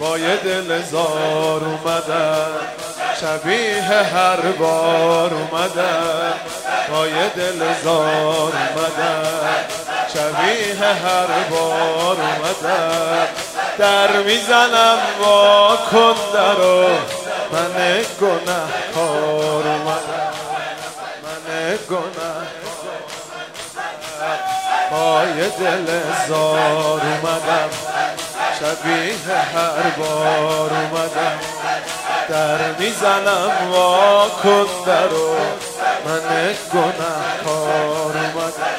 با یه دل زار اومدم، شبیه هر بار اومدم، با یه دل زار اومدم، شبیه هر بار اومدم. در میزنم وا کن درو، من گنه‌کار اومدم، من گنه‌کار با یه دل زار اومدم، شبیه هر بار اومدم. در میزنم وا کن درو، من گنه‌کار اومدم.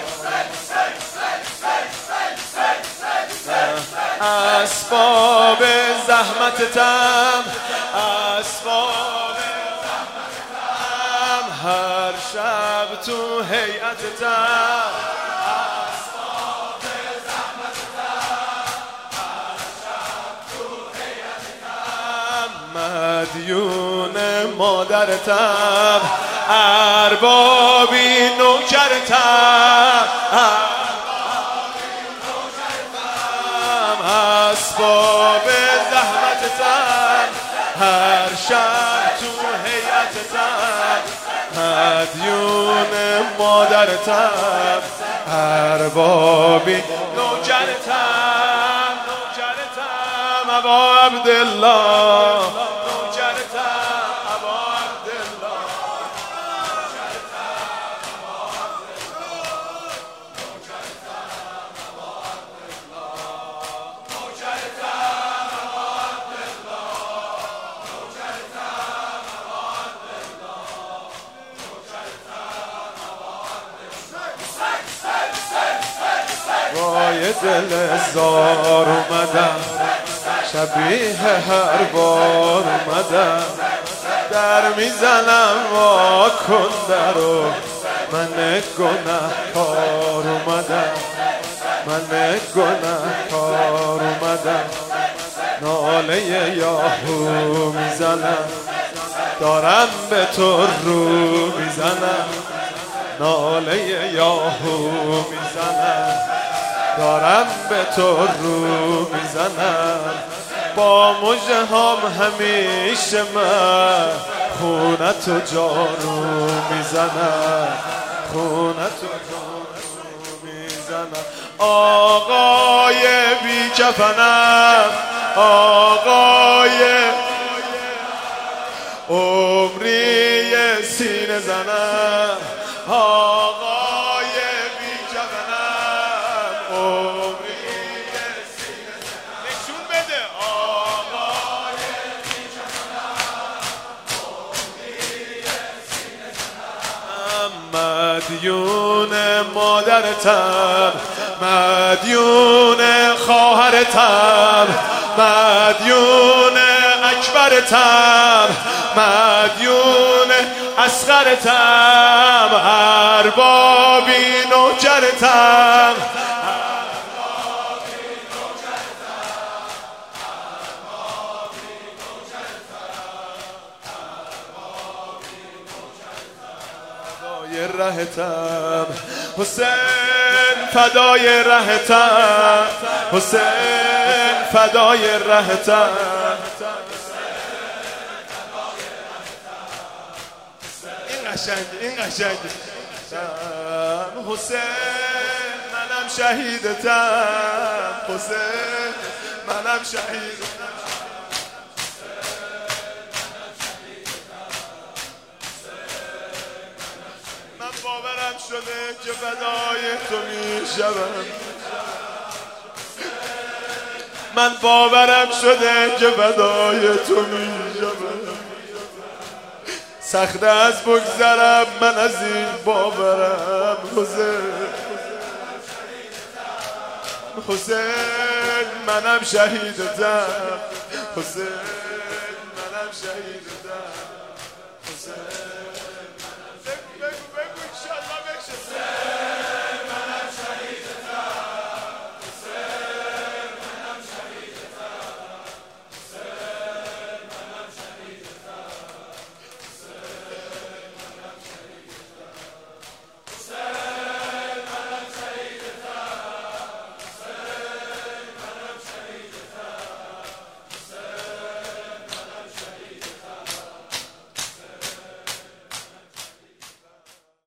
اسباب زحمتتم، اسباب زحمتتم، هر شب تو هیئتتم، اسباب زحمتتم، هر شب تو هیئتتم. مدیون مادرتم، اربابی نوکرتم، اسباب زحمتتم، هر شب تو هیئتتم. مدیون مادرتم، اربابی نوکرتم، نوکرتم ابا عبدالله، نوکرتم ابا عبدالله، با یه دل زار اومدم، شبیه هر بار اومدم. در میزنم وا کن درو، من گنه‌کار اومدم، من گنه‌کار اومدم. ناله یاهو میزنم، دارم به تو رو میزنم، ناله یاهو میزنم، دارم به تو رو میزنم. با مژه هم همیشه من خونت و جارو میزنم، خونت و جارو میزنم. آقای بی کفنم، آقای عمری سینه زنم، آقای بی کفنم، عمری سینه زنم. نشون بده آقای بی کفنم، عمری سینه زنم. مدیون مادرتم، مدیون خواهرتم، مدیون اکبرتم، مدیون اصغرتم، اربابی نوکرتم، فدای رهتم حسین، فدای رهتم حسین، فدای رهتم. این قشنگه، این قشنگه. حسین منم شهیدتم، حسین منم شهیدتم. من باورم شده که فدای تو میشم، من باورم شده که فدای تو میشم. سخت از بگذرم من از این باورم. حسین حسین منم شهیدتم، حسین منم شهیدتم، حسین